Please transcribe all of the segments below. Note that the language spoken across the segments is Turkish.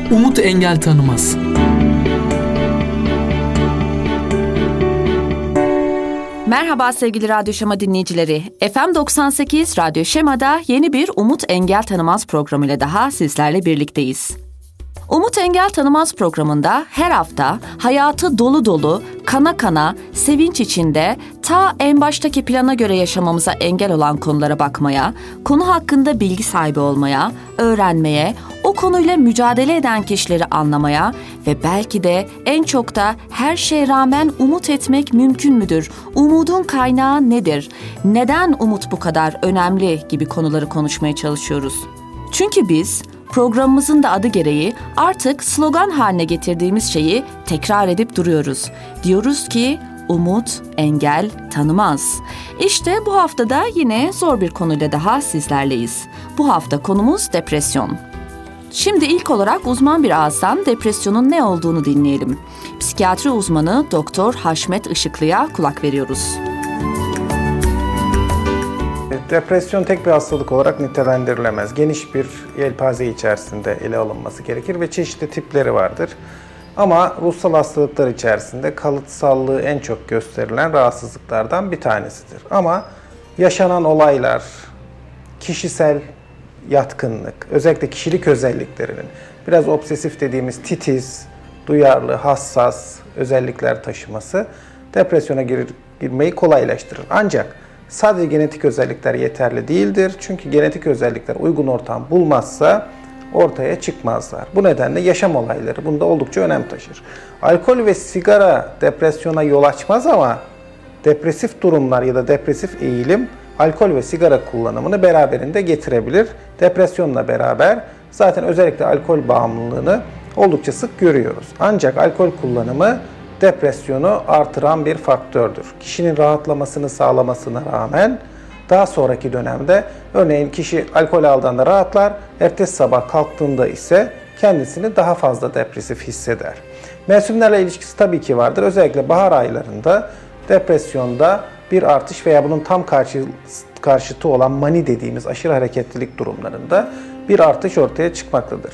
umut engel tanımaz. Merhaba sevgili Radyo Şema dinleyicileri. FM 98 Radyo Şema'da yeni bir Umut Engel Tanımaz programıyla daha sizlerle birlikteyiz. Umut Engel Tanımaz programında her hafta hayatı dolu dolu, kana kana, sevinç içinde ta en baştaki plana göre yaşamamıza engel olan konulara bakmaya, konu hakkında bilgi sahibi olmaya, öğrenmeye, o konuyla mücadele eden kişileri anlamaya ve belki de en çok da her şeye rağmen umut etmek mümkün müdür? Umudun kaynağı nedir? Neden umut bu kadar önemli gibi konuları konuşmaya çalışıyoruz. Çünkü biz programımızın da adı gereği artık slogan haline getirdiğimiz şeyi tekrar edip duruyoruz. Diyoruz ki umut engel tanımaz. İşte bu hafta da yine zor bir konuyla daha sizlerleyiz. Bu hafta konumuz depresyon. Şimdi ilk olarak uzman bir ağızdan depresyonun ne olduğunu dinleyelim. Psikiyatri uzmanı Doktor Haşmet Işıklı'ya kulak veriyoruz. Depresyon tek bir hastalık olarak nitelendirilemez. Geniş bir yelpaze içerisinde ele alınması gerekir ve çeşitli tipleri vardır. Ama ruhsal hastalıklar içerisinde kalıtsallığı en çok gösterilen rahatsızlıklardan bir tanesidir. Ama yaşanan olaylar, kişisel yatkınlık, özellikle kişilik özelliklerinin biraz obsesif dediğimiz titiz, duyarlı, hassas özellikler taşıması depresyona girmeyi kolaylaştırır. Ancak sadece genetik özellikler yeterli değildir. Çünkü genetik özellikler uygun ortam bulmazsa ortaya çıkmazlar. Bu nedenle yaşam olayları bunda oldukça önem taşır. Alkol ve sigara depresyona yol açmaz ama depresif durumlar ya da depresif eğilim alkol ve sigara kullanımını beraberinde getirebilir. Depresyonla beraber zaten özellikle alkol bağımlılığını oldukça sık görüyoruz. Ancak alkol kullanımı depresyonu artıran bir faktördür. Kişinin rahatlamasını sağlamasına rağmen daha sonraki dönemde örneğin kişi alkol aldığında rahatlar, ertesi sabah kalktığında ise kendisini daha fazla depresif hisseder. Mevsimlerle ilişkisi tabii ki vardır. Özellikle bahar aylarında depresyonda bir artış veya bunun tam karşıtı olan mani dediğimiz aşırı hareketlilik durumlarında bir artış ortaya çıkmaktadır.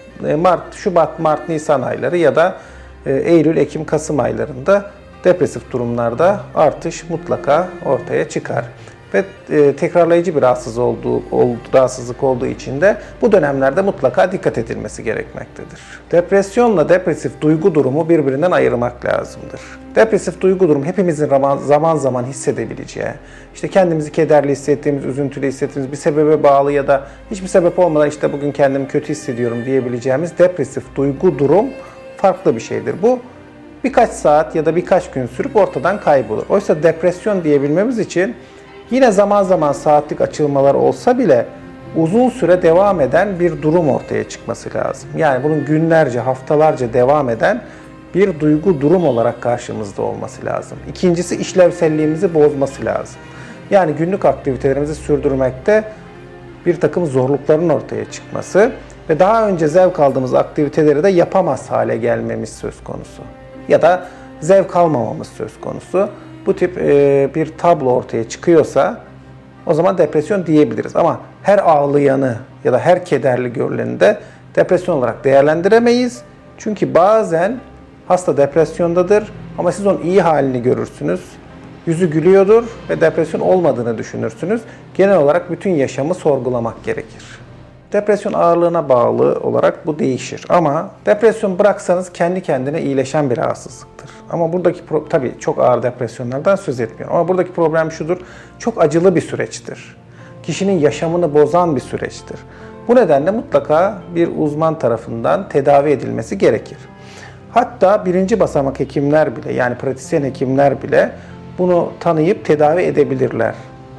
Şubat, Mart, Nisan ayları ya da Eylül, Ekim, Kasım aylarında depresif durumlarda artış mutlaka ortaya çıkar. Ve tekrarlayıcı bir rahatsızlık olduğu için de bu dönemlerde mutlaka dikkat edilmesi gerekmektedir. Depresyonla depresif duygu durumu birbirinden ayırmak lazımdır. Depresif duygu durumu hepimizin zaman zaman hissedebileceği, işte kendimizi kederli hissettiğimiz, üzüntülü hissettiğimiz bir sebebe bağlı ya da hiçbir sebep olmadan işte bugün kendimi kötü hissediyorum diyebileceğimiz depresif duygu durum farklı bir şeydir. Bu birkaç saat ya da birkaç gün sürüp ortadan kaybolur. Oysa depresyon diyebilmemiz için yine zaman zaman saatlik açılmalar olsa bile uzun süre devam eden bir durum ortaya çıkması lazım. Yani bunun günlerce, haftalarca devam eden bir duygu durum olarak karşımızda olması lazım. İkincisi işlevselliğimizi bozması lazım. Yani günlük aktivitelerimizi sürdürmekte bir takım zorlukların ortaya çıkması ve daha önce zevk aldığımız aktiviteleri de yapamaz hale gelmemiz söz konusu. Ya da zevk almamamız söz konusu. Bu tip bir tablo ortaya çıkıyorsa o zaman depresyon diyebiliriz. Ama her ağlayanı ya da her kederli görüleni de depresyon olarak değerlendiremeyiz. Çünkü bazen hasta depresyondadır ama siz onun iyi halini görürsünüz. Yüzü gülüyordur ve depresyon olmadığını düşünürsünüz. Genel olarak bütün yaşamı sorgulamak gerekir. Depresyon ağırlığına bağlı olarak bu değişir. Ama depresyon bıraksanız kendi kendine iyileşen bir rahatsızlıktır. Ama buradaki tabii çok ağır depresyonlardan söz etmiyorum. Ama buradaki problem şudur. Çok acılı bir süreçtir. Kişinin yaşamını bozan bir süreçtir. Bu nedenle mutlaka bir uzman tarafından tedavi edilmesi gerekir. Hatta birinci basamak hekimler bile yani pratisyen hekimler bile bunu tanıyıp tedavi edebilirler.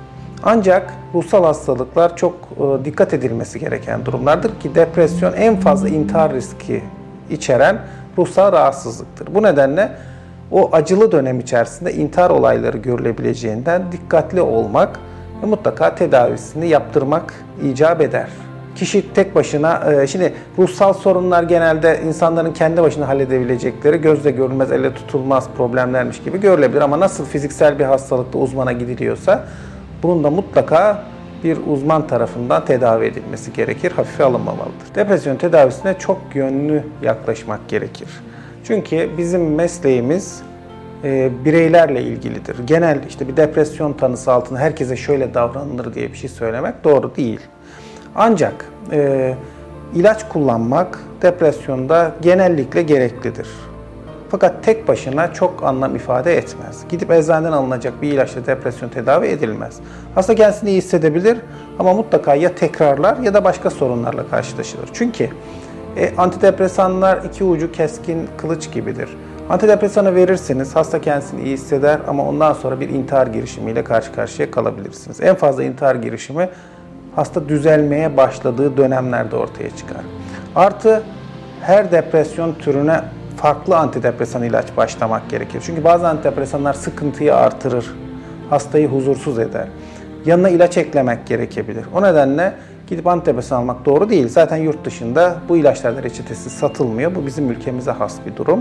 Ancak ruhsal hastalıklar çok dikkat edilmesi gereken durumlardır ki depresyon en fazla intihar riski içeren ruhsal rahatsızlıktır. Bu nedenle o acılı dönem içerisinde intihar olayları görülebileceğinden dikkatli olmak ve mutlaka tedavisini yaptırmak icap eder. Kişi tek başına, şimdi ruhsal sorunlar genelde insanların kendi başına halledebilecekleri gözle görülmez, elle tutulmaz problemlermiş gibi görülebilir. Ama nasıl fiziksel bir hastalıkta uzmana gidiliyorsa bunun da mutlaka bir uzman tarafından tedavi edilmesi gerekir, hafife alınmamalıdır. Depresyon tedavisine çok yönlü yaklaşmak gerekir. Çünkü bizim mesleğimiz bireylerle ilgilidir. Genel bir depresyon tanısı altında herkese şöyle davranılır diye bir şey söylemek doğru değil. Ancak ilaç kullanmak depresyonda genellikle gereklidir. Fakat tek başına çok anlam ifade etmez. Gidip eczaneden alınacak bir ilaçla depresyon tedavi edilmez. Hasta kendisini iyi hissedebilir ama mutlaka ya tekrarlar ya da başka sorunlarla karşılaşılır. Çünkü antidepresanlar iki ucu keskin kılıç gibidir. Antidepresanı verirseniz hasta kendisini iyi hisseder ama ondan sonra bir intihar girişimiyle karşı karşıya kalabilirsiniz. En fazla intihar girişimi hasta düzelmeye başladığı dönemlerde ortaya çıkar. Artı her depresyon türüne farklı antidepresan ilaç başlamak gerekir. Çünkü bazı antidepresanlar sıkıntıyı artırır, hastayı huzursuz eder. Yanına ilaç eklemek gerekebilir. O nedenle gidip antidepresan almak doğru değil. Zaten yurt dışında bu ilaçlar reçetesiz satılmıyor. Bu bizim ülkemize has bir durum.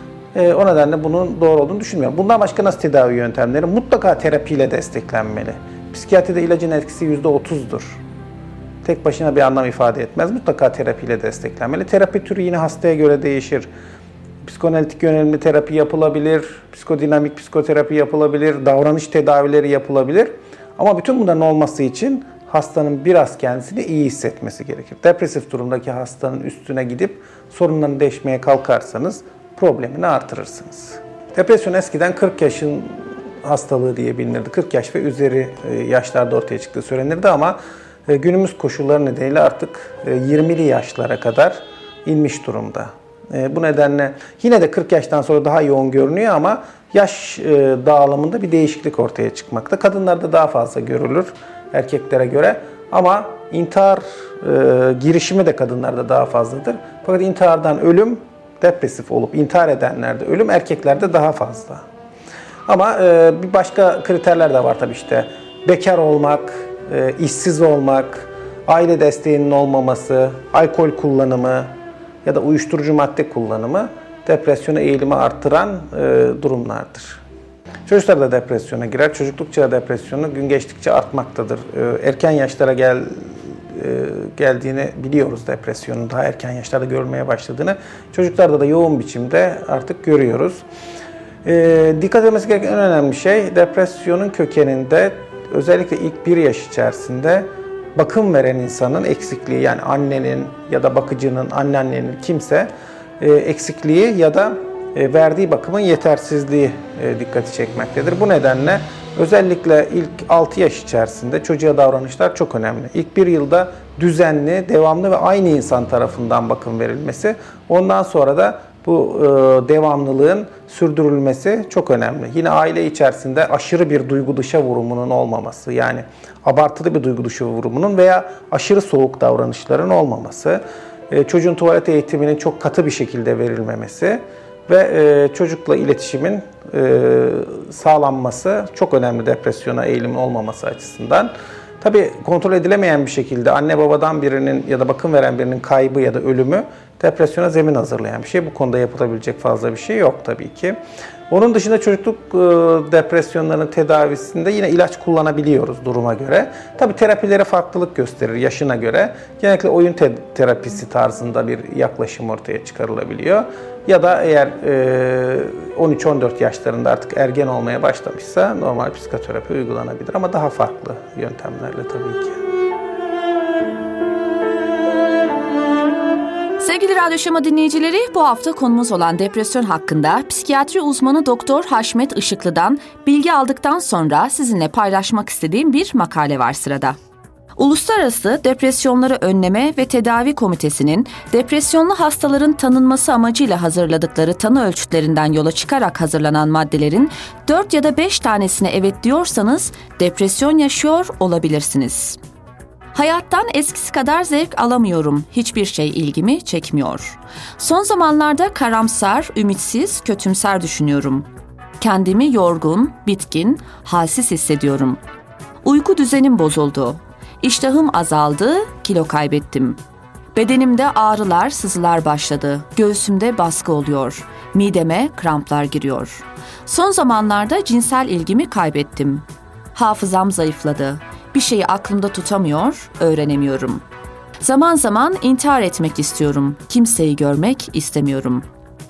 O nedenle bunun doğru olduğunu düşünmüyorum. Bundan başka nasıl tedavi yöntemleri? Mutlaka terapiyle desteklenmeli. Psikiyatride ilacın etkisi %30'dur. Tek başına bir anlam ifade etmez. Mutlaka terapiyle desteklenmeli. Terapi türü yine hastaya göre değişir. Psikoanalitik yönelimli terapi yapılabilir, psikodinamik psikoterapi yapılabilir, davranış tedavileri yapılabilir. Ama bütün bunların olması için hastanın biraz kendisini iyi hissetmesi gerekir. Depresif durumdaki hastanın üstüne gidip sorunlarını deşmeye kalkarsanız problemini artırırsınız. Depresyon eskiden 40 yaşın hastalığı diye bilinirdi. 40 yaş ve üzeri yaşlarda ortaya çıktığı söylenirdi ama günümüz koşulları nedeniyle artık 20'li yaşlara kadar inmiş durumda. Bu nedenle yine de 40 yaştan sonra daha yoğun görünüyor ama yaş dağılımında bir değişiklik ortaya çıkmakta. Kadınlarda daha fazla görülür erkeklere göre ama intihar girişimi de kadınlarda daha fazladır. Fakat intihardan ölüm, depresif olup intihar edenlerde ölüm erkeklerde daha fazla. Ama bir başka kriterler de var tabii bekar olmak, işsiz olmak, aile desteğinin olmaması, alkol kullanımı ya da uyuşturucu madde kullanımı depresyona eğilimi arttıran durumlardır. Çocuklar da depresyona girer. Çocukluk çağı depresyonu gün geçtikçe artmaktadır. Erken yaşlara geldiğini biliyoruz depresyonun. Daha erken yaşlarda görülmeye başladığını. Çocuklarda da yoğun biçimde artık görüyoruz. Dikkat edilmesi gereken en önemli şey depresyonun kökeninde özellikle ilk 1 yaş içerisinde bakım veren insanın eksikliği yani annenin ya da bakıcının, anneannenin kimse eksikliği ya da verdiği bakımın yetersizliği dikkati çekmektedir. Bu nedenle özellikle ilk 6 yaş içerisinde çocuğa davranışlar çok önemli. İlk 1 yılda düzenli, devamlı ve aynı insan tarafından bakım verilmesi, ondan sonra da bu devamlılığın sürdürülmesi çok önemli. Yine aile içerisinde aşırı bir duygu dışı vurumunun olmaması, yani abartılı bir duygu dışı vurumunun veya aşırı soğuk davranışların olmaması, çocuğun tuvalet eğitiminin çok katı bir şekilde verilmemesi ve çocukla iletişimin sağlanması çok önemli depresyona eğilimin olmaması açısından. Tabii kontrol edilemeyen bir şekilde anne babadan birinin ya da bakım veren birinin kaybı ya da ölümü depresyona zemin hazırlayan bir şey. Bu konuda yapılabilecek fazla bir şey yok tabii ki. Onun dışında çocukluk depresyonlarının tedavisinde yine ilaç kullanabiliyoruz duruma göre. Tabii terapileri farklılık gösterir yaşına göre. Genellikle oyun terapisi tarzında bir yaklaşım ortaya çıkarılabiliyor. Ya da eğer 13-14 yaşlarında artık ergen olmaya başlamışsa normal psikoterapi uygulanabilir ama daha farklı yöntemlerle tabii ki. Sevgili Radyo Şema dinleyicileri, bu hafta konumuz olan depresyon hakkında psikiyatri uzmanı Doktor Haşmet Işıklı'dan bilgi aldıktan sonra sizinle paylaşmak istediğim bir makale var sırada. Uluslararası Depresyonları Önleme ve Tedavi Komitesi'nin depresyonlu hastaların tanınması amacıyla hazırladıkları tanı ölçütlerinden yola çıkarak hazırlanan maddelerin 4 ya da 5 tanesine evet diyorsanız depresyon yaşıyor olabilirsiniz. Hayattan eskisi kadar zevk alamıyorum, hiçbir şey ilgimi çekmiyor. Son zamanlarda karamsar, ümitsiz, kötümser düşünüyorum. Kendimi yorgun, bitkin, halsiz hissediyorum. Uyku düzenim bozuldu. İştahım azaldı, kilo kaybettim. Bedenimde ağrılar, sızılar başladı. Göğsümde baskı oluyor. Mideme kramplar giriyor. Son zamanlarda cinsel ilgimi kaybettim. Hafızam zayıfladı. Bir şeyi aklımda tutamıyor, öğrenemiyorum. Zaman zaman intihar etmek istiyorum. Kimseyi görmek istemiyorum.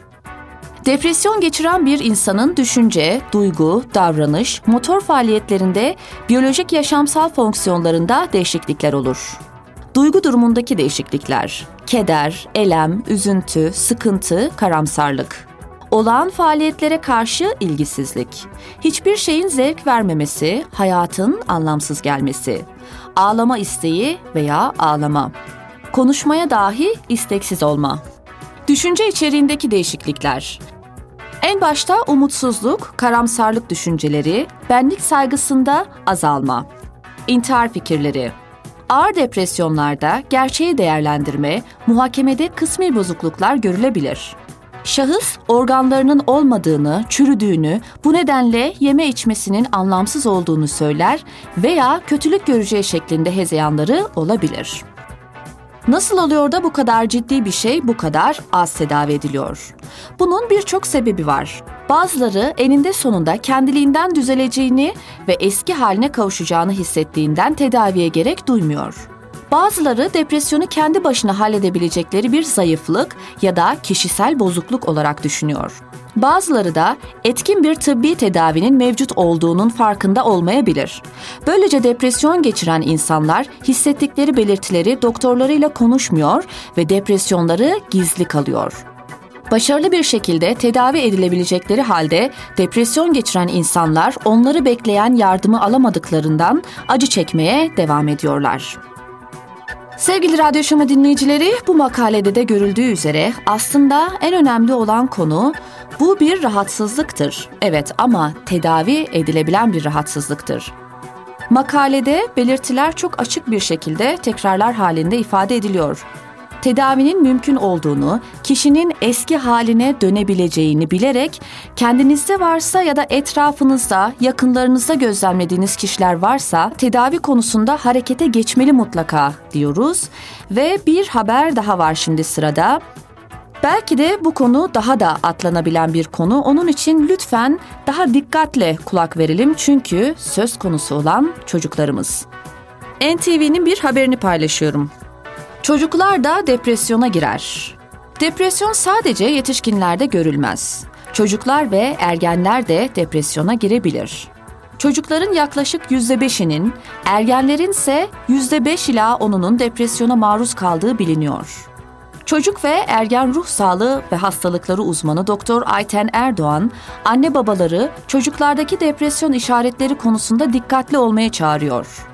Depresyon geçiren bir insanın düşünce, duygu, davranış, motor faaliyetlerinde, biyolojik yaşamsal fonksiyonlarında değişiklikler olur. Duygu durumundaki değişiklikler, keder, elem, üzüntü, sıkıntı, karamsarlık. Olağan faaliyetlere karşı ilgisizlik, hiçbir şeyin zevk vermemesi, hayatın anlamsız gelmesi, ağlama isteği veya ağlama, konuşmaya dahi isteksiz olma. Düşünce içeriğindeki değişiklikler. En başta umutsuzluk, karamsarlık düşünceleri, benlik saygısında azalma. İntihar fikirleri. Ağır depresyonlarda gerçeği değerlendirme, muhakemede kısmi bozukluklar görülebilir. Şahıs organlarının olmadığını, çürüdüğünü, bu nedenle yeme içmesinin anlamsız olduğunu söyler veya kötülük göreceği şeklinde hezeyanları olabilir. Nasıl oluyor da bu kadar ciddi bir şey bu kadar az tedavi ediliyor? Bunun birçok sebebi var. Bazıları eninde sonunda kendiliğinden düzeleceğini ve eski haline kavuşacağını hissettiğinden tedaviye gerek duymuyor. Bazıları depresyonu kendi başına halledebilecekleri bir zayıflık ya da kişisel bozukluk olarak düşünüyor. Bazıları da etkin bir tıbbi tedavinin mevcut olduğunun farkında olmayabilir. Böylece depresyon geçiren insanlar hissettikleri belirtileri doktorlarıyla konuşmuyor ve depresyonları gizli kalıyor. Başarılı bir şekilde tedavi edilebilecekleri halde depresyon geçiren insanlar onları bekleyen yardımı alamadıklarından acı çekmeye devam ediyorlar. Sevgili Radyo Şama dinleyicileri, bu makalede de görüldüğü üzere aslında en önemli olan konu bu bir rahatsızlıktır. Evet, ama tedavi edilebilen bir rahatsızlıktır. Makalede belirtiler çok açık bir şekilde tekrarlar halinde ifade ediliyor. Tedavinin mümkün olduğunu, kişinin eski haline dönebileceğini bilerek kendinizde varsa ya da etrafınızda, yakınlarınızda gözlemlediğiniz kişiler varsa tedavi konusunda harekete geçmeli mutlaka diyoruz. Ve bir haber daha var şimdi sırada. Belki de bu konu daha da atlanabilen bir konu. Onun için lütfen daha dikkatle kulak verelim çünkü söz konusu olan çocuklarımız. NTV'nin bir haberini paylaşıyorum. Çocuklar da depresyona girer. Depresyon sadece yetişkinlerde görülmez. Çocuklar ve ergenler de depresyona girebilir. Çocukların yaklaşık %5'inin, ergenlerin ise %5 ila 10'unun depresyona maruz kaldığı biliniyor. Çocuk ve ergen ruh sağlığı ve hastalıkları uzmanı Dr. Ayten Erdoğan, anne babaları çocuklardaki depresyon işaretleri konusunda dikkatli olmaya çağırıyor.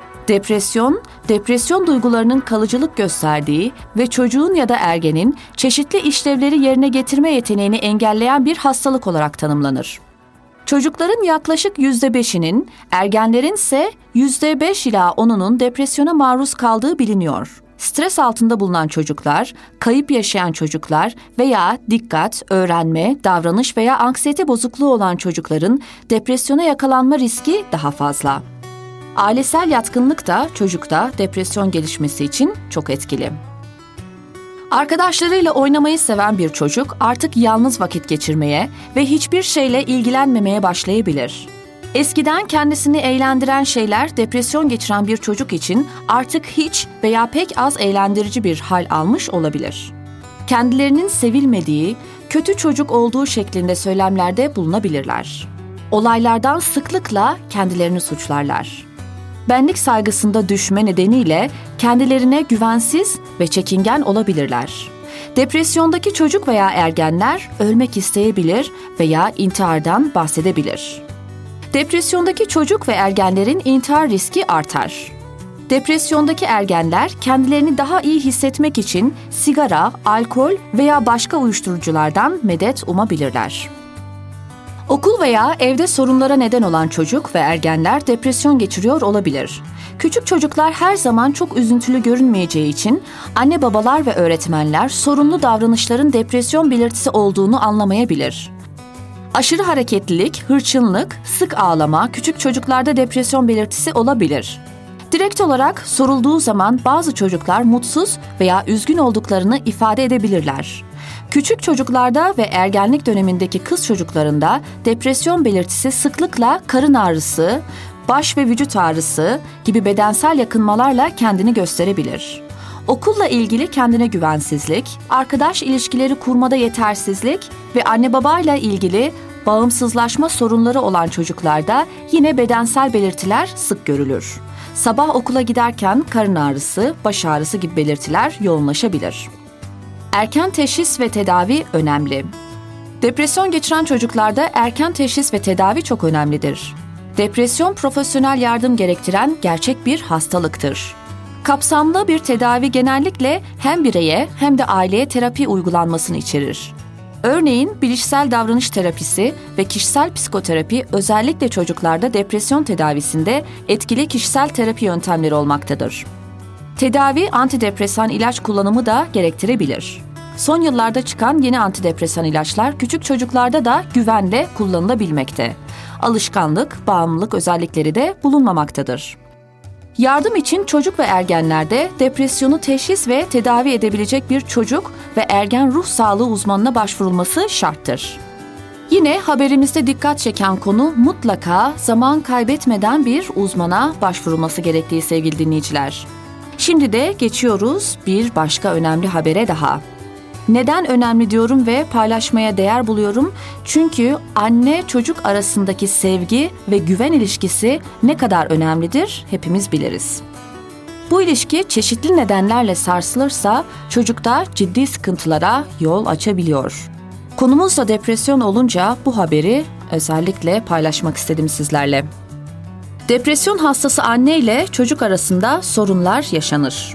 Depresyon duygularının kalıcılık gösterdiği ve çocuğun ya da ergenin çeşitli işlevleri yerine getirme yeteneğini engelleyen bir hastalık olarak tanımlanır. Çocukların yaklaşık %5'inin, ergenlerin ise %5 ila 10'unun depresyona maruz kaldığı biliniyor. Stres altında bulunan çocuklar, kayıp yaşayan çocuklar veya dikkat, öğrenme, davranış veya anksiyete bozukluğu olan çocukların depresyona yakalanma riski daha fazla. Ailesel yatkınlık da çocukta depresyon gelişmesi için çok etkili. Arkadaşlarıyla oynamayı seven bir çocuk artık yalnız vakit geçirmeye ve hiçbir şeyle ilgilenmemeye başlayabilir. Eskiden kendisini eğlendiren şeyler depresyon geçiren bir çocuk için artık hiç veya pek az eğlendirici bir hal almış olabilir. Kendilerinin sevilmediği, kötü çocuk olduğu şeklinde söylemlerde bulunabilirler. Olaylardan sıklıkla kendilerini suçlarlar. Benlik saygısında düşme nedeniyle kendilerine güvensiz ve çekingen olabilirler. Depresyondaki çocuk veya ergenler ölmek isteyebilir veya intihardan bahsedebilir. Depresyondaki çocuk ve ergenlerin intihar riski artar. Depresyondaki ergenler kendilerini daha iyi hissetmek için sigara, alkol veya başka uyuşturuculardan medet umabilirler. Okul veya evde sorunlara neden olan çocuk ve ergenler depresyon geçiriyor olabilir. Küçük çocuklar her zaman çok üzüntülü görünmeyeceği için anne babalar ve öğretmenler sorunlu davranışların depresyon belirtisi olduğunu anlamayabilir. Aşırı hareketlilik, hırçınlık, sık ağlama küçük çocuklarda depresyon belirtisi olabilir. Direkt olarak sorulduğu zaman bazı çocuklar mutsuz veya üzgün olduklarını ifade edebilirler. Küçük çocuklarda ve ergenlik dönemindeki kız çocuklarında depresyon belirtisi sıklıkla karın ağrısı, baş ve vücut ağrısı gibi bedensel yakınmalarla kendini gösterebilir. Okulla ilgili kendine güvensizlik, arkadaş ilişkileri kurmada yetersizlik ve anne babayla ilgili bağımsızlaşma sorunları olan çocuklarda yine bedensel belirtiler sık görülür. Sabah okula giderken karın ağrısı, baş ağrısı gibi belirtiler yoğunlaşabilir. Erken teşhis ve tedavi önemli. Depresyon geçiren çocuklarda erken teşhis ve tedavi çok önemlidir. Depresyon profesyonel yardım gerektiren gerçek bir hastalıktır. Kapsamlı bir tedavi genellikle hem bireye hem de aileye terapi uygulanmasını içerir. Örneğin bilişsel davranış terapisi ve kişisel psikoterapi özellikle çocuklarda depresyon tedavisinde etkili kişisel terapi yöntemleri olmaktadır. Tedavi antidepresan ilaç kullanımı da gerektirebilir. Son yıllarda çıkan yeni antidepresan ilaçlar küçük çocuklarda da güvenle kullanılabilmekte. Alışkanlık, bağımlılık özellikleri de bulunmamaktadır. Yardım için çocuk ve ergenlerde depresyonu teşhis ve tedavi edebilecek bir çocuk ve ergen ruh sağlığı uzmanına başvurulması şarttır. Yine haberimizde dikkat çeken konu mutlaka zaman kaybetmeden bir uzmana başvurulması gerektiği sevgili dinleyiciler. Şimdi de geçiyoruz bir başka önemli habere daha. Neden önemli diyorum ve paylaşmaya değer buluyorum? Çünkü anne çocuk arasındaki sevgi ve güven ilişkisi ne kadar önemlidir hepimiz biliriz. Bu ilişki çeşitli nedenlerle sarsılırsa çocukta ciddi sıkıntılara yol açabiliyor. Konumuz da depresyon olunca bu haberi özellikle paylaşmak istedim sizlerle. Depresyon hastası anne ile çocuk arasında sorunlar yaşanır.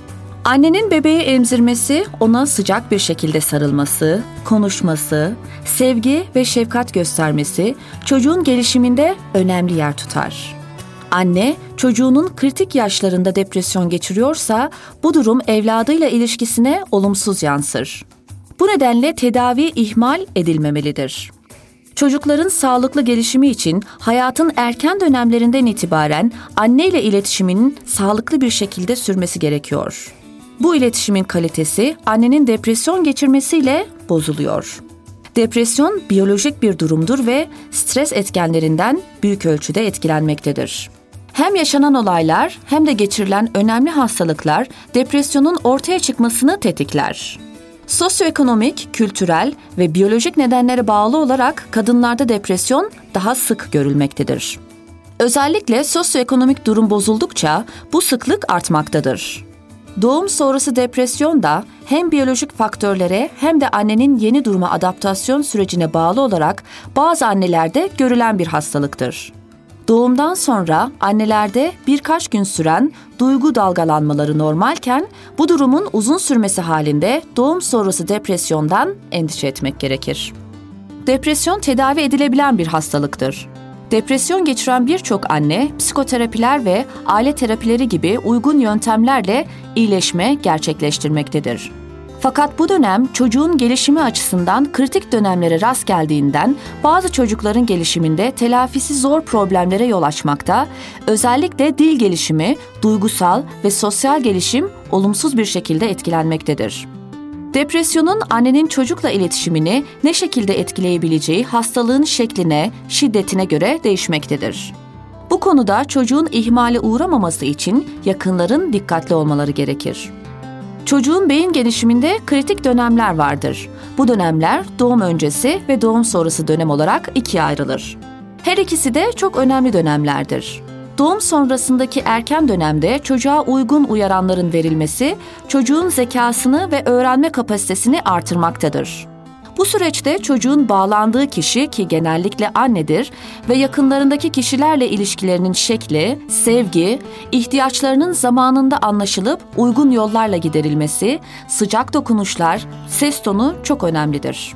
Annenin bebeği emzirmesi, ona sıcak bir şekilde sarılması, konuşması, sevgi ve şefkat göstermesi çocuğun gelişiminde önemli yer tutar. Anne, çocuğunun kritik yaşlarında depresyon geçiriyorsa bu durum evladıyla ilişkisine olumsuz yansır. Bu nedenle tedavi ihmal edilmemelidir. Çocukların sağlıklı gelişimi için hayatın erken dönemlerinden itibaren anneyle iletişiminin sağlıklı bir şekilde sürmesi gerekiyor. Bu iletişimin kalitesi annenin depresyon geçirmesiyle bozuluyor. Depresyon biyolojik bir durumdur ve stres etkenlerinden büyük ölçüde etkilenmektedir. Hem yaşanan olaylar hem de geçirilen önemli hastalıklar depresyonun ortaya çıkmasını tetikler. Sosyoekonomik, kültürel ve biyolojik nedenlere bağlı olarak kadınlarda depresyon daha sık görülmektedir. Özellikle sosyoekonomik durum bozuldukça bu sıklık artmaktadır. Doğum sonrası depresyon da hem biyolojik faktörlere hem de annenin yeni duruma adaptasyon sürecine bağlı olarak bazı annelerde görülen bir hastalıktır. Doğumdan sonra annelerde birkaç gün süren duygu dalgalanmaları normalken bu durumun uzun sürmesi halinde doğum sonrası depresyondan endişe etmek gerekir. Depresyon tedavi edilebilen bir hastalıktır. Depresyon geçiren birçok anne psikoterapiler ve aile terapileri gibi uygun yöntemlerle iyileşme gerçekleştirmektedir. Fakat bu dönem çocuğun gelişimi açısından kritik dönemlere rast geldiğinden bazı çocukların gelişiminde telafisi zor problemlere yol açmakta, özellikle dil gelişimi, duygusal ve sosyal gelişim olumsuz bir şekilde etkilenmektedir. Depresyonun annenin çocukla iletişimini ne şekilde etkileyebileceği hastalığın şekline, şiddetine göre değişmektedir. Bu konuda çocuğun ihmale uğramaması için yakınların dikkatli olmaları gerekir. Çocuğun beyin gelişiminde kritik dönemler vardır. Bu dönemler doğum öncesi ve doğum sonrası dönem olarak ikiye ayrılır. Her ikisi de çok önemli dönemlerdir. Doğum sonrasındaki erken dönemde çocuğa uygun uyaranların verilmesi, çocuğun zekasını ve öğrenme kapasitesini artırmaktadır. Bu süreçte çocuğun bağlandığı kişi ki genellikle annedir ve yakınlarındaki kişilerle ilişkilerinin şekli, sevgi, ihtiyaçlarının zamanında anlaşılıp uygun yollarla giderilmesi, sıcak dokunuşlar, ses tonu çok önemlidir.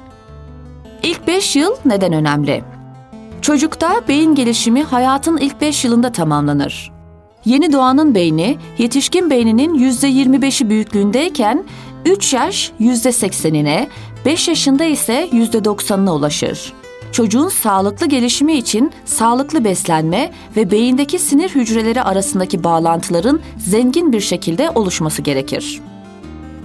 İlk 5 yıl neden önemli? Çocukta beyin gelişimi hayatın ilk 5 yılında tamamlanır. Yeni doğanın beyni, yetişkin beyninin %25'i büyüklüğündeyken 3 yaş %80'ine, 5 yaşında ise %90'ına ulaşır. Çocuğun sağlıklı gelişimi için sağlıklı beslenme ve beyindeki sinir hücreleri arasındaki bağlantıların zengin bir şekilde oluşması gerekir.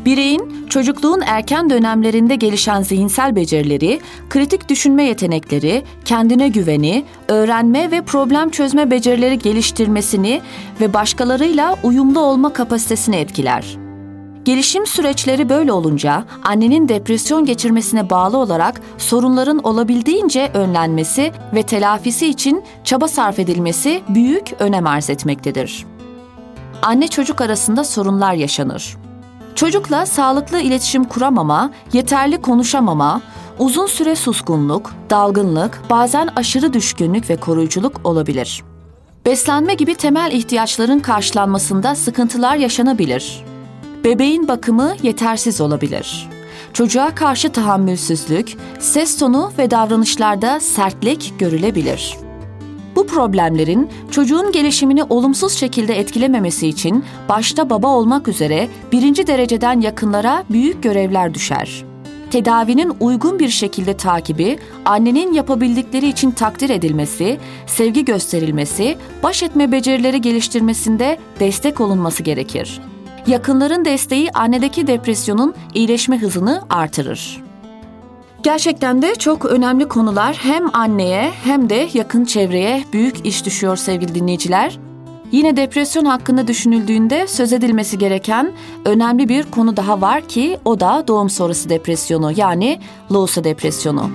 Bireyin çocukluğun erken dönemlerinde gelişen zihinsel becerileri, kritik düşünme yetenekleri, kendine güveni, öğrenme ve problem çözme becerileri geliştirmesini ve başkalarıyla uyumlu olma kapasitesini etkiler. Gelişim süreçleri böyle olunca annenin depresyon geçirmesine bağlı olarak sorunların olabildiğince önlenmesi ve telafisi için çaba sarf edilmesi büyük önem arz etmektedir. Anne çocuk arasında sorunlar yaşanır. Çocukla sağlıklı iletişim kuramama, yeterli konuşamama, uzun süre suskunluk, dalgınlık, bazen aşırı düşkünlük ve koruyuculuk olabilir. Beslenme gibi temel ihtiyaçların karşılanmasında sıkıntılar yaşanabilir. Bebeğin bakımı yetersiz olabilir. Çocuğa karşı tahammülsüzlük, ses tonu ve davranışlarda sertlik görülebilir. Bu problemlerin çocuğun gelişimini olumsuz şekilde etkilememesi için başta baba olmak üzere birinci dereceden yakınlara büyük görevler düşer. Tedavinin uygun bir şekilde takibi, annenin yapabildikleri için takdir edilmesi, sevgi gösterilmesi, baş etme becerileri geliştirmesinde destek olunması gerekir. Yakınların desteği annedeki depresyonun iyileşme hızını artırır. Gerçekten de çok önemli konular hem anneye hem de yakın çevreye büyük iş düşüyor sevgili dinleyiciler. Yine depresyon hakkında düşünüldüğünde söz edilmesi gereken önemli bir konu daha var ki o da doğum sonrası depresyonu yani Louisa depresyonu.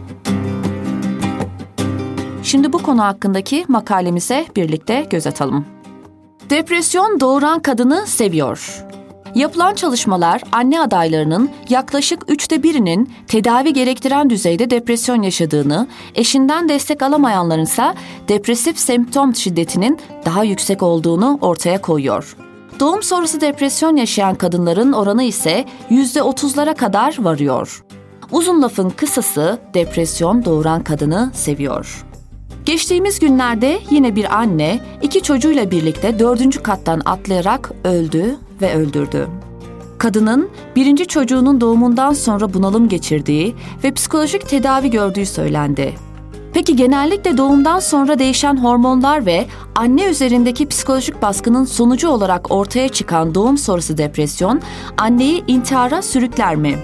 Şimdi bu konu hakkındaki makalemize birlikte göz atalım. Depresyon doğuran kadını seviyor. Yapılan çalışmalar anne adaylarının yaklaşık 1/3'inin tedavi gerektiren düzeyde depresyon yaşadığını, eşinden destek alamayanların ise depresif semptom şiddetinin daha yüksek olduğunu ortaya koyuyor. Doğum sonrası depresyon yaşayan kadınların oranı ise %30'lara kadar varıyor. Uzun lafın kısası depresyon doğuran kadını seviyor. Geçtiğimiz günlerde yine bir anne 2 çocuğuyla birlikte 4. kattan atlayarak öldü ve öldürdü. Kadının 1. çocuğunun doğumundan sonra bunalım geçirdiği ve psikolojik tedavi gördüğü söylendi. Peki genellikle doğumdan sonra değişen hormonlar ve anne üzerindeki psikolojik baskının sonucu olarak ortaya çıkan doğum sonrası depresyon anneyi intihara sürükler mi?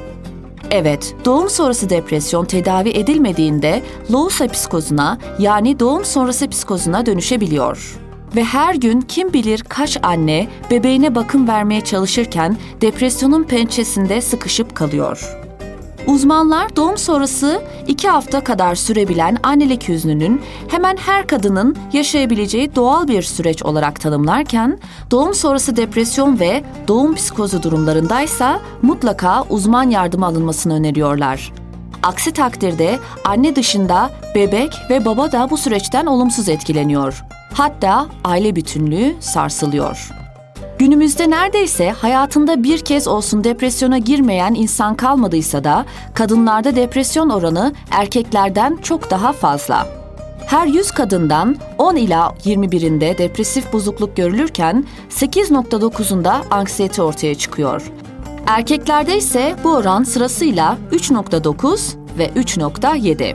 Evet, doğum sonrası depresyon tedavi edilmediğinde Louisa psikozuna yani doğum sonrası psikozuna dönüşebiliyor. Ve her gün kim bilir kaç anne bebeğine bakım vermeye çalışırken depresyonun pençesinde sıkışıp kalıyor. Uzmanlar doğum sonrası 2 hafta kadar sürebilen annelik hüznünün hemen her kadının yaşayabileceği doğal bir süreç olarak tanımlarken, doğum sonrası depresyon ve doğum psikozu durumlarındaysa mutlaka uzman yardımı alınmasını öneriyorlar. Aksi takdirde anne dışında bebek ve baba da bu süreçten olumsuz etkileniyor. Hatta aile bütünlüğü sarsılıyor. Günümüzde neredeyse hayatında bir kez olsun depresyona girmeyen insan kalmadıysa da kadınlarda depresyon oranı erkeklerden çok daha fazla. Her 100 kadından 10 ila 21'inde depresif bozukluk görülürken 8.9'unda anksiyete ortaya çıkıyor. Erkeklerde ise bu oran sırasıyla 3.9 ve 3.7.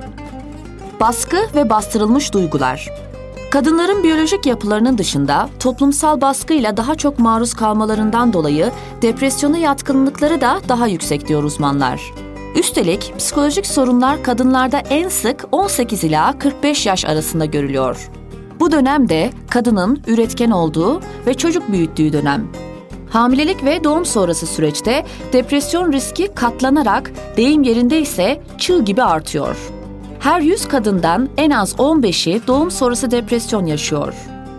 Baskı ve bastırılmış duygular. Kadınların biyolojik yapılarının dışında toplumsal baskıyla daha çok maruz kalmalarından dolayı depresyona yatkınlıkları da daha yüksek diyor uzmanlar. Üstelik psikolojik sorunlar kadınlarda en sık 18 ila 45 yaş arasında görülüyor. Bu dönemde kadının üretken olduğu ve çocuk büyüttüğü dönem. Hamilelik ve doğum sonrası süreçte depresyon riski katlanarak deyim yerinde ise çığ gibi artıyor. Her 100 kadından en az 15'i doğum sonrası depresyon yaşıyor.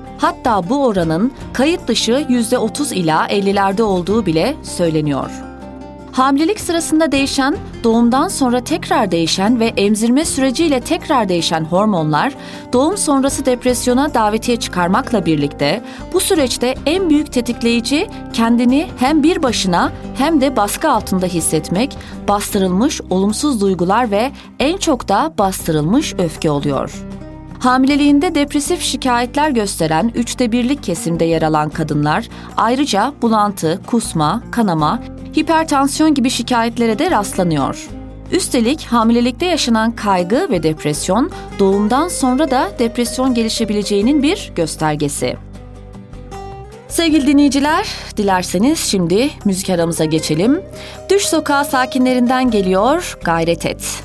Hatta bu oranın kayıt dışı %30 ila 50'lerde olduğu bile söyleniyor. Hamilelik sırasında değişen, doğumdan sonra tekrar değişen ve emzirme süreciyle tekrar değişen hormonlar doğum sonrası depresyona davetiye çıkarmakla birlikte bu süreçte en büyük tetikleyici kendini hem bir başına hem de baskı altında hissetmek, bastırılmış olumsuz duygular ve en çok da bastırılmış öfke oluyor. Hamileliğinde depresif şikayetler gösteren 1/3'lik kesimde yer alan kadınlar ayrıca bulantı, kusma, kanama, hipertansiyon gibi şikayetlere de rastlanıyor. Üstelik hamilelikte yaşanan kaygı ve depresyon doğumdan sonra da depresyon gelişebileceğinin bir göstergesi. Sevgili dinleyiciler, dilerseniz şimdi müzik aramıza geçelim. Düş Sokağı sakinlerinden geliyor Gayret Et.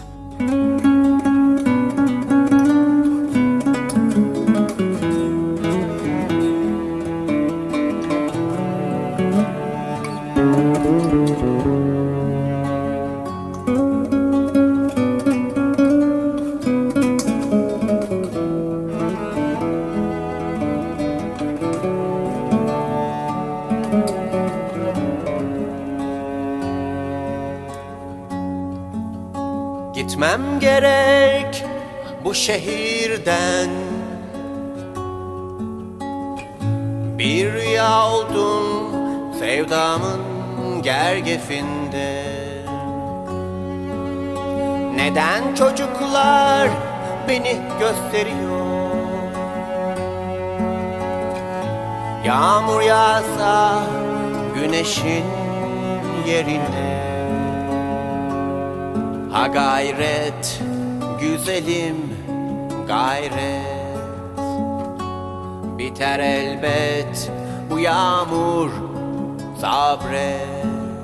Gitmem gerek bu şehirden. Bir rüya oldum sevdamın gergefinde. Neden çocuklar beni gösteriyor? Yağmur yağsa güneşin yerine. Ha gayret güzelim gayret, biter elbet bu yağmur, sabret.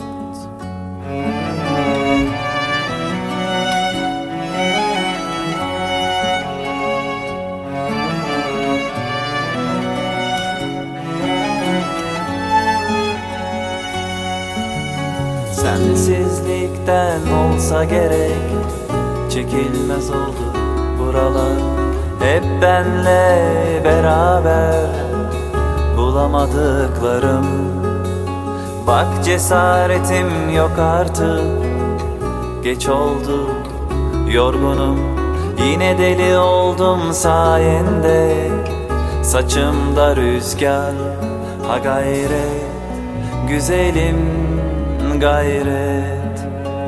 Sensizlikten olsa gerek, çekilmez oldu buralar. Hep benle beraber bulamadıklarım. Bak cesaretim yok artık, geç oldu yorgunum. Yine deli oldum sayende, saçımda rüzgar. Ha gayret güzelim gayret,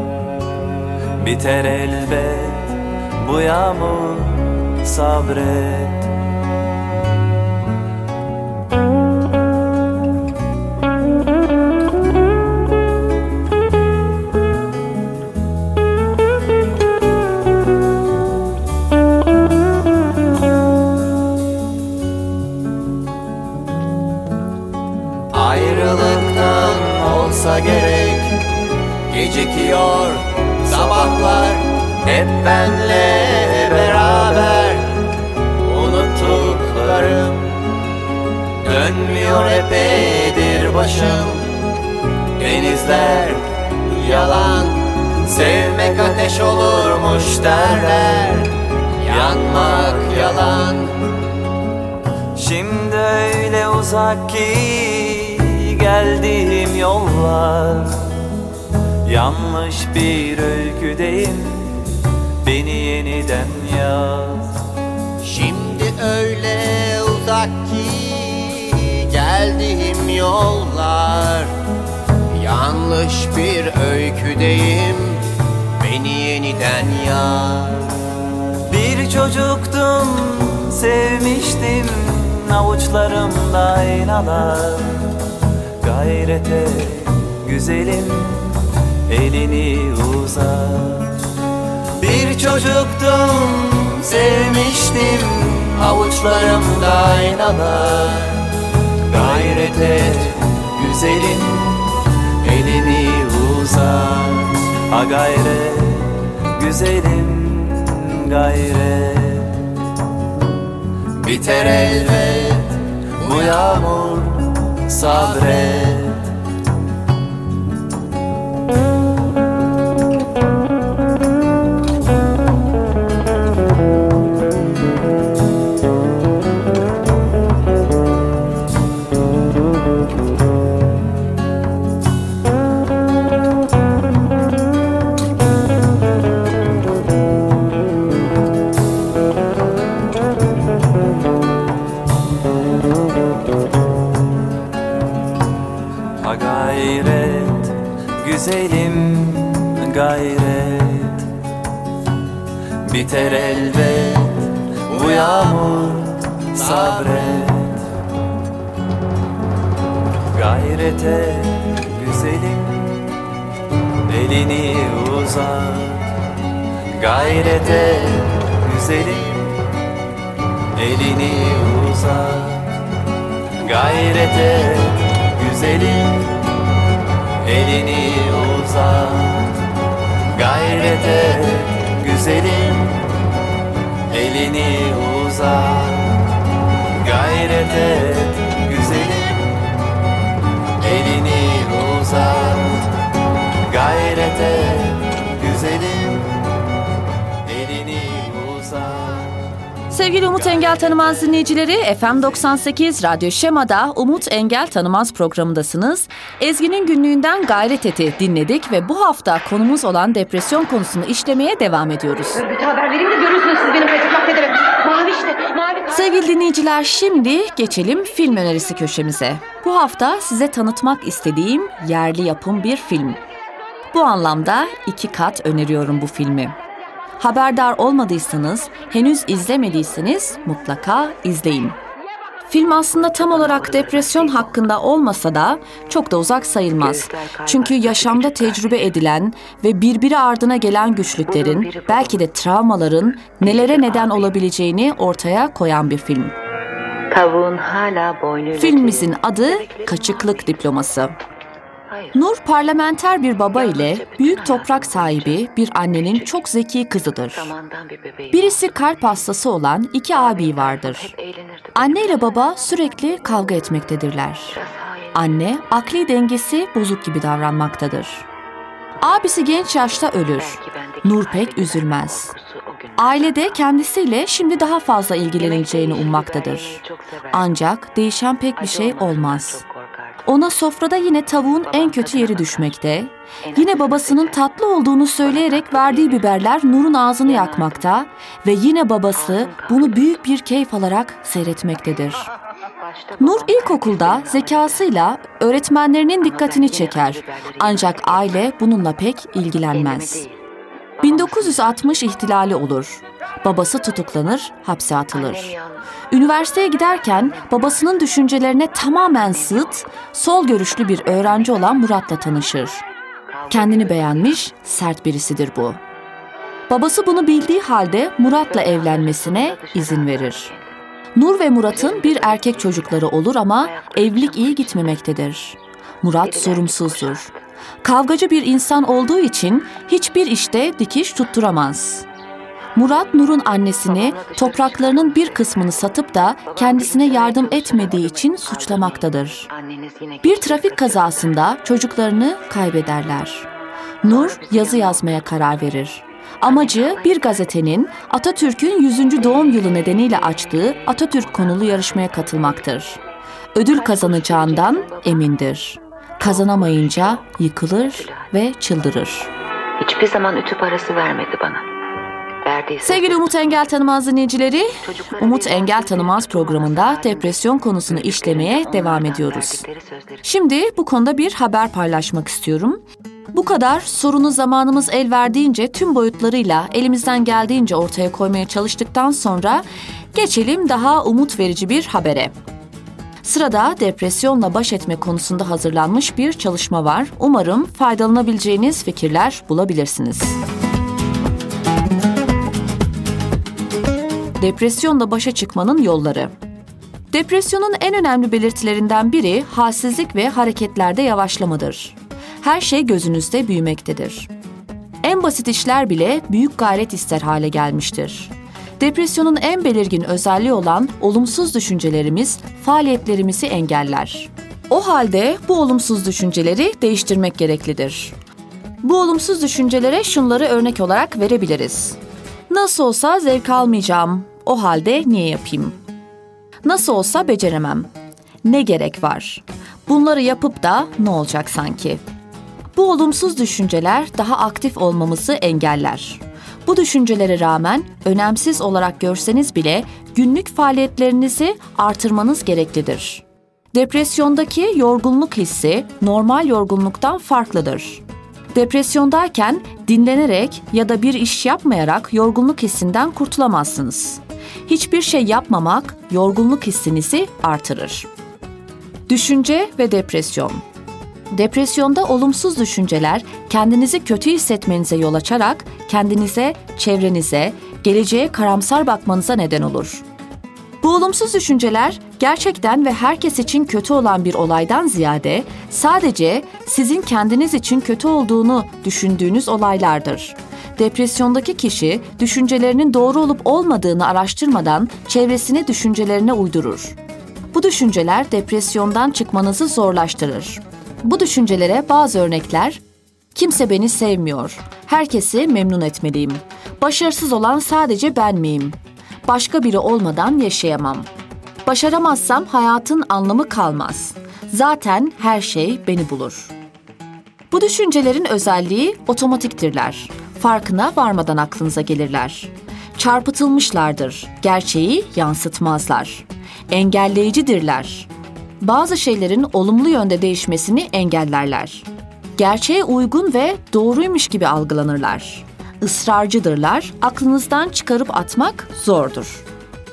biter elbet bu yağmur, sabret. Ayrılıktan olsa gerek, gecikiyor sabahlar. Hep benle beraber unuttuklarım. Dönmüyor epeydir başım. Denizler yalan, sevmek ateş olurmuş derler. Yanmak yalan. Şimdi öyle uzak ki geldiğim yollar. Yanlış bir öyküdeyim, beni yeniden yaz. Şimdi öyle uzak ki geldiğim yollar. Yanlış bir öyküdeyim, beni yeniden yaz. Bir çocuktum, sevmiştim, avuçlarımda aynalar. Gayret et güzelim, elini uzat. Bir çocuktum, sevmiştim, avuçlarımda aynalar. Gayret et güzelim, elini uzat. Ha gayret güzelim gayret, biter elbet bu yağmur, sabret. Ha gayret güzelim gayret, biter elbet bu yağmur, sabret. Gayret et güzelim, elini uzat. Gayret et güzelim, elini uzat. gayret et güzelim, elini uzat. Gayret et güzelim, elini uzat. Gayret et güzelim, elini uzat. Gayret et güzelim, elini uzat. Sevgili Umut Engel Tanımaz dinleyicileri, FM 98 Radyo Şema'da Umut Engel Tanımaz programındasınız. Ezgi'nin günlüğünden Gayret Et'i dinledik ve bu hafta konumuz olan depresyon konusunu işlemeye devam ediyoruz. Bir haber vereyim de görürsünüz siz benim taklit ederim. Mavi işte, mavi. Sevgili dinleyiciler, şimdi geçelim film önerisi köşemize. Bu hafta size tanıtmak istediğim yerli yapım bir film. Bu anlamda 2 kat öneriyorum bu filmi. Haberdar olmadıysanız, henüz izlemediyseniz mutlaka izleyin. Film aslında tam olarak depresyon hakkında olmasa da çok da uzak sayılmaz. Çünkü yaşamda tecrübe edilen ve birbiri ardına gelen güçlüklerin, belki de travmaların nelere neden olabileceğini ortaya koyan bir film. Tavuğun hala boynuyla... Filmimizin adı Kaçıklık Diploması. Nur parlamenter bir baba ile büyük toprak sahibi bir annenin çok zeki kızıdır. Birisi kalp hastası olan 2 abi vardır. Anne ile baba sürekli kavga etmektedirler. Anne akli dengesi bozuk gibi davranmaktadır. Abisi genç yaşta ölür. Nur pek üzülmez. Ailede kendisiyle şimdi daha fazla ilgilenileceğini ummaktadır. Ancak değişen pek bir şey olmaz. Ona sofrada yine tavuğun en kötü yeri düşmekte, yine babasının tatlı olduğunu söyleyerek verdiği biberler Nur'un ağzını yakmakta ve yine babası bunu büyük bir keyif alarak seyretmektedir. Nur ilkokulda zekasıyla öğretmenlerinin dikkatini çeker, ancak aile bununla pek ilgilenmez. 1960 ihtilali olur. Babası tutuklanır, hapse atılır. Üniversiteye giderken babasının düşüncelerine tamamen zıt, sol görüşlü bir öğrenci olan Murat'la tanışır. Kendini beğenmiş, sert birisidir bu. Babası bunu bildiği halde Murat'la evlenmesine izin verir. Nur ve Murat'ın bir erkek çocukları olur ama evlilik iyi gitmemektedir. Murat sorumsuzdur. Kavgacı bir insan olduğu için hiçbir işte dikiş tutturamaz. Murat, Nur'un annesini topraklarının bir kısmını satıp da kendisine yardım etmediği için suçlamaktadır. Bir trafik kazasında çocuklarını kaybederler. Nur yazı yazmaya karar verir. Amacı bir gazetenin Atatürk'ün 100. doğum yılı nedeniyle açtığı Atatürk konulu yarışmaya katılmaktır. Ödül kazanacağından emindir. Kazanamayınca yıkılır ve çıldırır. Hiçbir zaman ütü parası vermedi bana. Sevgili Umut Engel Tanımaz dinleyicileri, Umut Engel Tanımaz programında depresyon konusunu işlemeye devam ediyoruz. Şimdi bu konuda bir haber paylaşmak istiyorum. Bu kadar sorunu zamanımız el verdiğince tüm boyutlarıyla elimizden geldiğince ortaya koymaya çalıştıktan sonra geçelim daha umut verici bir habere. Sırada depresyonla baş etme konusunda hazırlanmış bir çalışma var. Umarım faydalanabileceğiniz fikirler bulabilirsiniz. Depresyonla başa çıkmanın yolları. Depresyonun en önemli belirtilerinden biri halsizlik ve hareketlerde yavaşlamadır. Her şey gözünüzde büyümektedir. En basit işler bile büyük gayret ister hale gelmiştir. Depresyonun en belirgin özelliği olan olumsuz düşüncelerimiz faaliyetlerimizi engeller. O halde bu olumsuz düşünceleri değiştirmek gereklidir. Bu olumsuz düşüncelere şunları örnek olarak verebiliriz. Nasıl olsa zevk almayacağım, o halde niye yapayım? Nasıl olsa beceremem. Ne gerek var? Bunları yapıp da ne olacak sanki? Bu olumsuz düşünceler daha aktif olmamızı engeller. Bu düşüncelere rağmen önemsiz olarak görseniz bile günlük faaliyetlerinizi artırmanız gereklidir. Depresyondaki yorgunluk hissi normal yorgunluktan farklıdır. Depresyondayken dinlenerek ya da bir iş yapmayarak yorgunluk hissinden kurtulamazsınız. Hiçbir şey yapmamak yorgunluk hissinizi artırır. Düşünce ve depresyon. Depresyonda olumsuz düşünceler kendinizi kötü hissetmenize yol açarak kendinize, çevrenize, geleceğe karamsar bakmanıza neden olur. Bu olumsuz düşünceler Gerçekten ve herkes için kötü olan bir olaydan ziyade sadece sizin kendiniz için kötü olduğunu düşündüğünüz olaylardır. Depresyondaki kişi düşüncelerinin doğru olup olmadığını araştırmadan çevresine düşüncelerine uydurur. Bu düşünceler depresyondan çıkmanızı zorlaştırır. Bu düşüncelere bazı örnekler: kimse beni sevmiyor, herkesi memnun etmeliyim, başarısız olan sadece ben miyim, başka biri olmadan yaşayamam, başaramazsam hayatın anlamı kalmaz, zaten her şey beni bulur. Bu düşüncelerin özelliği otomatiktirler. Farkına varmadan aklınıza gelirler. Çarpıtılmışlardır, gerçeği yansıtmazlar. Engelleyicidirler. Bazı şeylerin olumlu yönde değişmesini engellerler. Gerçeğe uygun ve doğruymuş gibi algılanırlar. Israrcıdırlar, aklınızdan çıkarıp atmak zordur.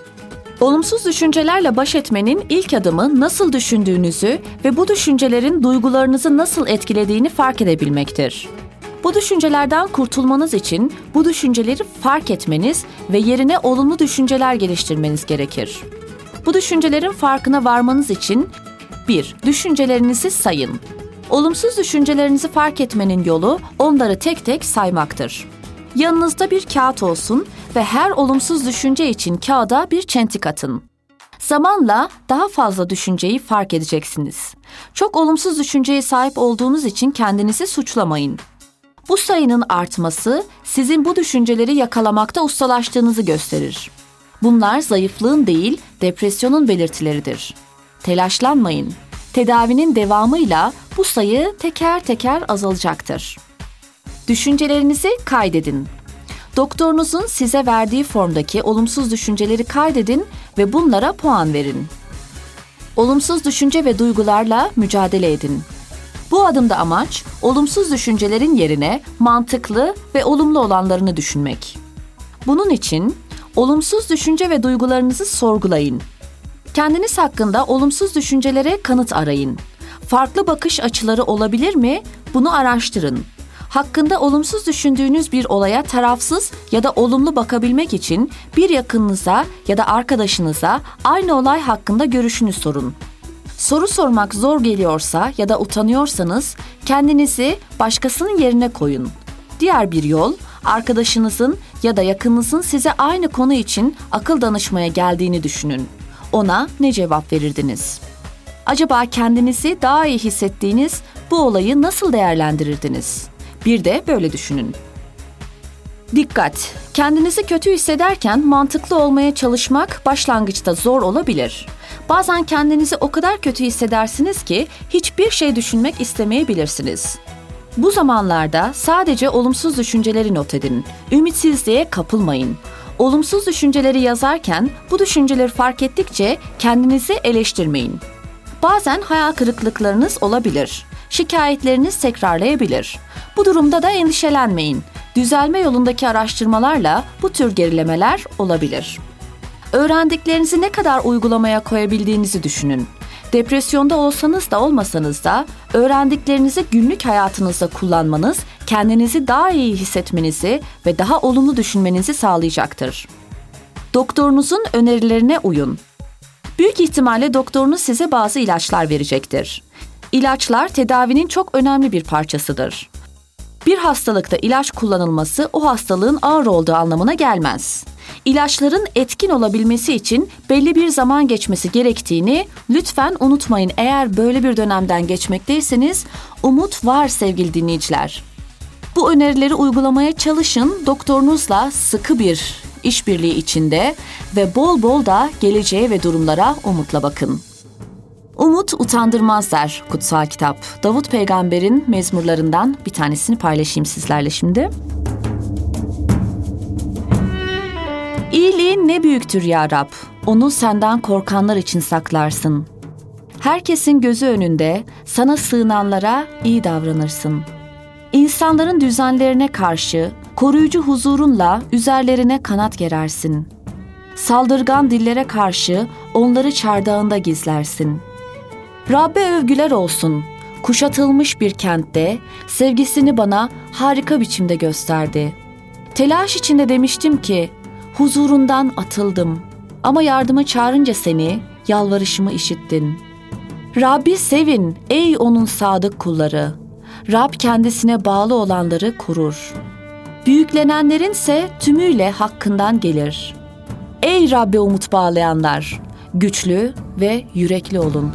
Olumsuz düşüncelerle baş etmenin ilk adımı nasıl düşündüğünüzü ve bu düşüncelerin duygularınızı nasıl etkilediğini fark edebilmektir. Bu düşüncelerden kurtulmanız için bu düşünceleri fark etmeniz ve yerine olumlu düşünceler geliştirmeniz gerekir. Bu düşüncelerin farkına varmanız için 1. Düşüncelerinizi sayın. Olumsuz düşüncelerinizi fark etmenin yolu onları tek tek saymaktır. Yanınızda bir kağıt olsun ve her olumsuz düşünce için kağıda bir çentik atın. Zamanla daha fazla düşünceyi fark edeceksiniz. Çok olumsuz düşünceye sahip olduğunuz için kendinizi suçlamayın. Bu sayının artması sizin bu düşünceleri yakalamakta ustalaştığınızı gösterir. Bunlar zayıflığın değil, depresyonun belirtileridir. Telaşlanmayın. Tedavinin devamıyla bu sayı teker teker azalacaktır. Düşüncelerinizi kaydedin. Doktorunuzun size verdiği formdaki olumsuz düşünceleri kaydedin ve bunlara puan verin. Olumsuz düşünce ve duygularla mücadele edin. Bu adımda amaç, olumsuz düşüncelerin yerine mantıklı ve olumlu olanlarını düşünmek. Bunun için olumsuz düşünce ve duygularınızı sorgulayın. Kendiniz hakkında olumsuz düşüncelere kanıt arayın. Farklı bakış açıları olabilir mi? Bunu araştırın. Hakkında olumsuz düşündüğünüz bir olaya tarafsız ya da olumlu bakabilmek için bir yakınınıza ya da arkadaşınıza aynı olay hakkında görüşünü sorun. Soru sormak zor geliyorsa ya da utanıyorsanız kendinizi başkasının yerine koyun. Diğer bir yol, arkadaşınızın ya da yakınınızın size aynı konu için akıl danışmaya geldiğini düşünün. Ona ne cevap verirdiniz? Acaba kendinizi daha iyi hissettiğiniz bu olayı nasıl değerlendirirdiniz? Bir de böyle düşünün. Dikkat! Kendinizi kötü hissederken mantıklı olmaya çalışmak başlangıçta zor olabilir. Bazen kendinizi o kadar kötü hissedersiniz ki hiçbir şey düşünmek istemeyebilirsiniz. Bu zamanlarda sadece olumsuz düşünceleri not edin. Ümitsizliğe kapılmayın. Olumsuz düşünceleri yazarken bu düşünceleri fark ettikçe kendinizi eleştirmeyin. Bazen hayal kırıklıklarınız olabilir. Şikayetleriniz tekrarlayabilir. Bu durumda da endişelenmeyin. Düzelme yolundaki araştırmalarla bu tür gerilemeler olabilir. Öğrendiklerinizi ne kadar uygulamaya koyabildiğinizi düşünün. Depresyonda olsanız da olmasanız da öğrendiklerinizi günlük hayatınızda kullanmanız kendinizi daha iyi hissetmenizi ve daha olumlu düşünmenizi sağlayacaktır. Doktorunuzun önerilerine uyun. Büyük ihtimalle doktorunuz size bazı ilaçlar verecektir. İlaçlar tedavinin çok önemli bir parçasıdır. Bir hastalıkta ilaç kullanılması o hastalığın ağır olduğu anlamına gelmez. İlaçların etkin olabilmesi için belli bir zaman geçmesi gerektiğini lütfen unutmayın. Eğer böyle bir dönemden geçmekteyseniz umut var sevgili dinleyiciler. Bu önerileri uygulamaya çalışın, doktorunuzla sıkı bir işbirliği içinde ve bol bol da geleceğe ve durumlara umutla bakın. Umut utandırmaz der kutsal kitap. Davut peygamberin mezmurlarından bir tanesini paylaşayım sizlerle şimdi. İyiliğin ne büyüktür ya Rab, onu senden korkanlar için saklarsın. Herkesin gözü önünde sana sığınanlara iyi davranırsın. İnsanların düzenlerine karşı koruyucu huzurunla üzerlerine kanat gerersin. Saldırgan dillere karşı onları çardağında gizlersin. Rabbe övgüler olsun, kuşatılmış bir kentte sevgisini bana harika biçimde gösterdi. Telaş içinde demiştim ki, huzurundan atıldım ama yardıma çağırınca seni yalvarışımı işittin. Rabbi sevin ey onun sadık kulları. Rab kendisine bağlı olanları korur. Büyüklenenlerinse tümüyle hakkından gelir. Ey Rabbe umut bağlayanlar, güçlü ve yürekli olun.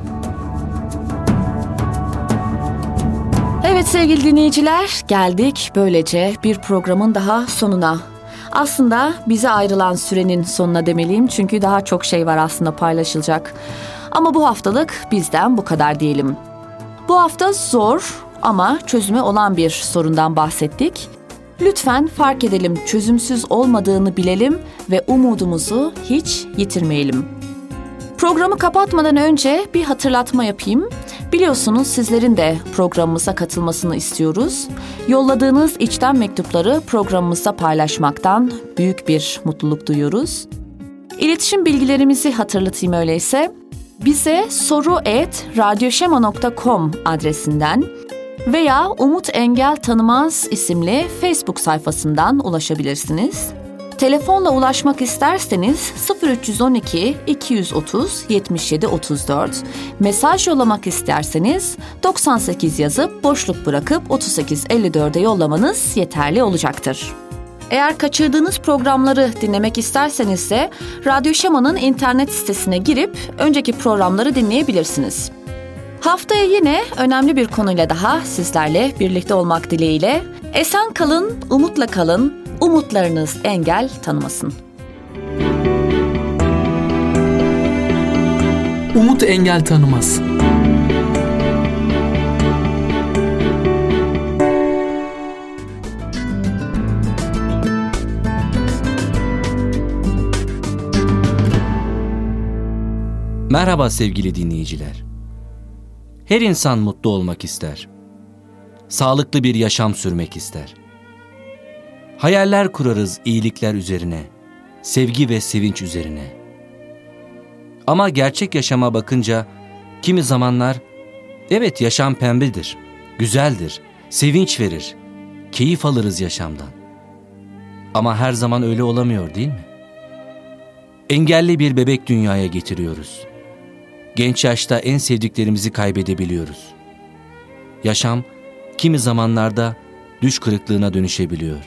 Evet sevgili dinleyiciler, geldik böylece bir programın daha sonuna. Aslında bize ayrılan sürenin sonuna demeliyim çünkü daha çok şey var aslında paylaşılacak. Ama bu haftalık bizden bu kadar diyelim. Bu hafta zor ama çözümü olan bir sorundan bahsettik. Lütfen fark edelim, çözümsüz olmadığını bilelim ve umudumuzu hiç yitirmeyelim. Programı kapatmadan önce bir hatırlatma yapayım. Biliyorsunuz sizlerin de programımıza katılmasını istiyoruz. Yolladığınız içten mektupları programımızda paylaşmaktan büyük bir mutluluk duyuyoruz. İletişim bilgilerimizi hatırlatayım öyleyse. Bize soru@radyoşema.com adresinden veya Umut Engel Tanımaz isimli Facebook sayfasından ulaşabilirsiniz. Telefonla ulaşmak isterseniz 0312 230 77 34, mesaj yollamak isterseniz 98 yazıp boşluk bırakıp 38 54'e yollamanız yeterli olacaktır. Eğer kaçırdığınız programları dinlemek isterseniz de Radyo Şema'nın internet sitesine girip önceki programları dinleyebilirsiniz. Haftaya yine önemli bir konuyla daha sizlerle birlikte olmak dileğiyle. Esen kalın, umutla kalın, umutlarınız engel tanımasın. Umut engel tanımaz. Merhaba sevgili dinleyiciler. Her insan mutlu olmak ister. Sağlıklı bir yaşam sürmek ister. Hayaller kurarız iyilikler üzerine, sevgi ve sevinç üzerine. Ama gerçek yaşama bakınca kimi zamanlar evet yaşam pembedir, güzeldir, sevinç verir, keyif alırız yaşamdan. Ama her zaman öyle olamıyor değil mi? Engelli bir bebek dünyaya getiriyoruz. Genç yaşta en sevdiklerimizi kaybedebiliyoruz. Yaşam kimi zamanlarda düş kırıklığına dönüşebiliyor.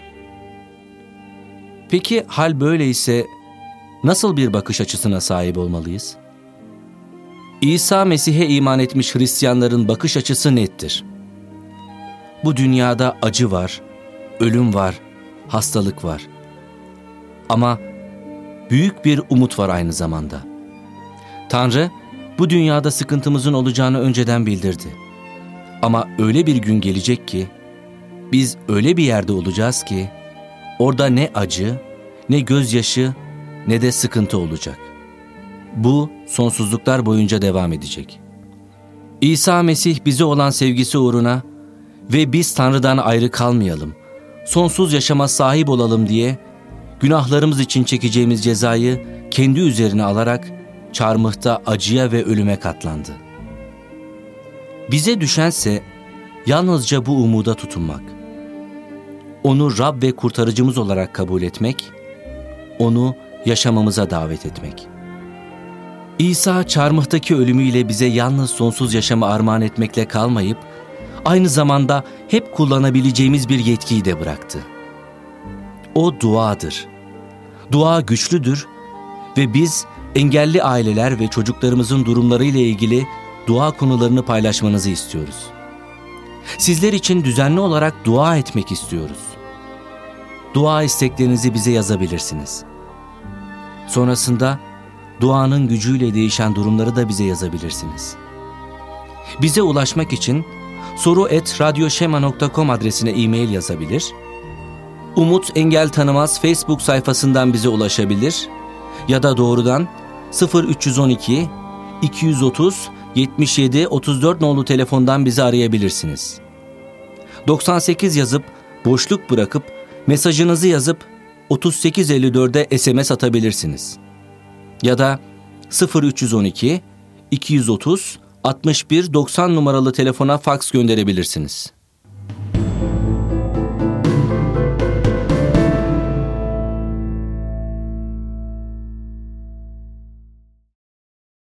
Peki hal böyleyse nasıl bir bakış açısına sahip olmalıyız? İsa Mesih'e iman etmiş Hristiyanların bakış açısı nettir. Bu dünyada acı var, ölüm var, hastalık var. Ama büyük bir umut var aynı zamanda. Tanrı bu dünyada sıkıntımızın olacağını önceden bildirdi. Ama öyle bir gün gelecek ki biz öyle bir yerde olacağız ki orada ne acı, ne gözyaşı, ne de sıkıntı olacak. Bu sonsuzluklar boyunca devam edecek. İsa Mesih bize olan sevgisi uğruna ve biz Tanrı'dan ayrı kalmayalım, sonsuz yaşama sahip olalım diye günahlarımız için çekeceğimiz cezayı kendi üzerine alarak çarmıhta acıya ve ölüme katlandı. Bize düşense yalnızca bu umuda tutunmak. Onu Rab ve kurtarıcımız olarak kabul etmek, onu yaşamamıza davet etmek. İsa çarmıhtaki ölümüyle bize yalnız sonsuz yaşamı armağan etmekle kalmayıp, aynı zamanda hep kullanabileceğimiz bir yetkiyi de bıraktı. O duadır. Dua güçlüdür ve biz engelli aileler ve çocuklarımızın durumlarıyla ilgili dua konularını paylaşmanızı istiyoruz. Sizler için düzenli olarak dua etmek istiyoruz. Dua isteklerinizi bize yazabilirsiniz. Sonrasında duanın gücüyle değişen durumları da bize yazabilirsiniz. Bize ulaşmak için soru@radyoşema.com adresine e-mail yazabilir, Umut Engel Tanımaz Facebook sayfasından bize ulaşabilir ya da doğrudan 0312 230 77 34 nolu telefondan bizi arayabilirsiniz. 98 yazıp boşluk bırakıp mesajınızı yazıp 3854'e SMS atabilirsiniz. Ya da 0312 230 61 90 numaralı telefona faks gönderebilirsiniz.